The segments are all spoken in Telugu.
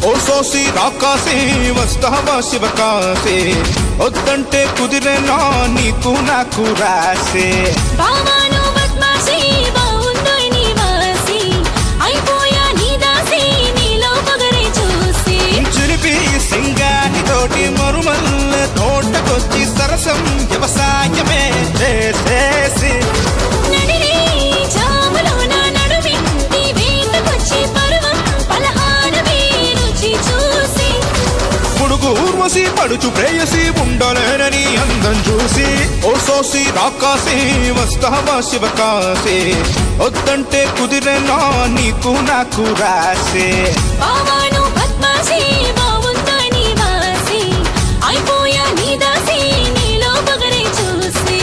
ఓ సోసి రాకాసి వస్తావా శివకాసి వద్దంటే కుదిరేనా నీకు నాకు రాసే బావాను బద్మాసి బావుందో నీ వాసి అయిపోయా నీ దాసి నీలో పగరే చూసి చిలిపి సింగాని తోటి మరుమల్ల తోటకొచ్చి సరసం వ్యవసాయమే చేసేసి నడిరే జాములో నా నడుమి నీ వేటకొచ్చి పరువం పలహారమే రుచి చూసి పుడుగు ఊర్వశి పడుచు ప్రేయసి ఉండలేనని అందం చూసి ఓ సోసి రాకాసి వస్తావా శివకాసి వద్దంటే కుదిరేనా నీకు నాకు రాసే బావాను బద్మాసి బావుందో నీ వాసి అయిపోయా నీ దాసి నీలో పగరే చూసి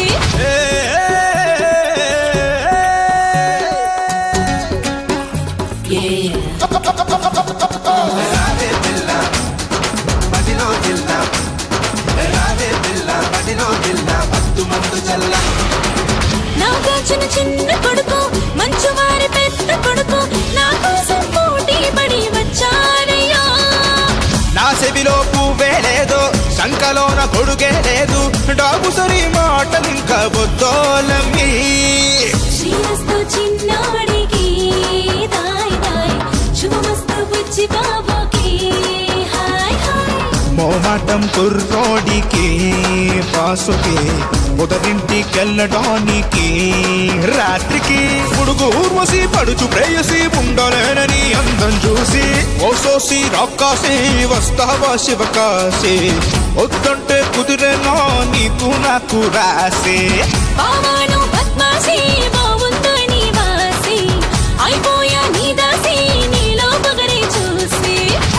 నాగా చిన్న చిన్న కొడుకు మంచు వారి పెద్ద కొడుకు నా కోసం పోటీ పడి వచ్చారయ్యా నా చెవిలో పువ్వే లేదు శంకలోన కొడుకే లేదు డాబుసరి మాటలింక బొద్దోలమ్మి శ్రీరస్తు చిన్నాడికి దాయ్ దాయ్ శుభమస్తు బుజ్జి బాబుకి హాయ్ హాయ్ మోమాటం కుర్రోడికి పాసుకి ఉదరింటికెళ్ళడానికి రాత్రికి పుడుగు ఊర్వశి పడుచు ప్రేయసి ఉండలేనని అందం చూసి ఓ సోసి రాకాసి వస్తావా శివకాసి వద్దంటే కుదిరేనా నీకు నాకు రాసే బావాను బద్మాసి బావుందో నీ వాసి అయిపోయా నీ దాసి నీలో పగరే చూసి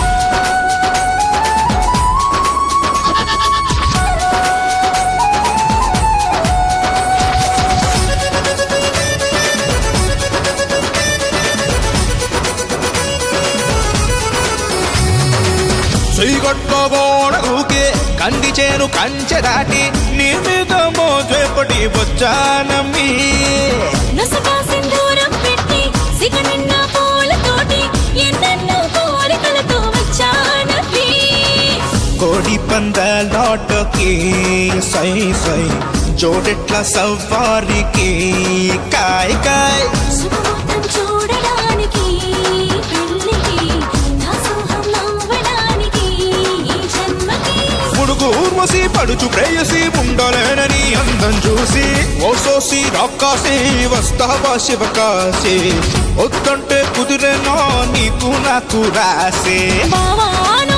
శ్రీగొట్టబోడూకే కంది చేను కంచె దాటి నీ మీద మోజేపటి వచ్చానమ్మి నసగా సింధూరం పెట్టి సిగ నిన్న పూలతోటి ఎన్నెన్నో కోరికలతో వచ్చానవి కోడి పందాలోటకి సై సై జోడెట్ల సవ్వారికి కాయ్ కాయ్ శుభముహూర్తం చూడడానికి పెళ్ళికి దాసోహం నవ్వడానికి ఈ జన్మకి పుడుగు ఊర్వశి పడుచు ప్రేయసి ఉండలేనని అందం చూసి ఓ సోసి రాకాసి వస్తావా శివకాసి వద్దంటే కుదిరేనా నీకు నాకు రాసే బావాను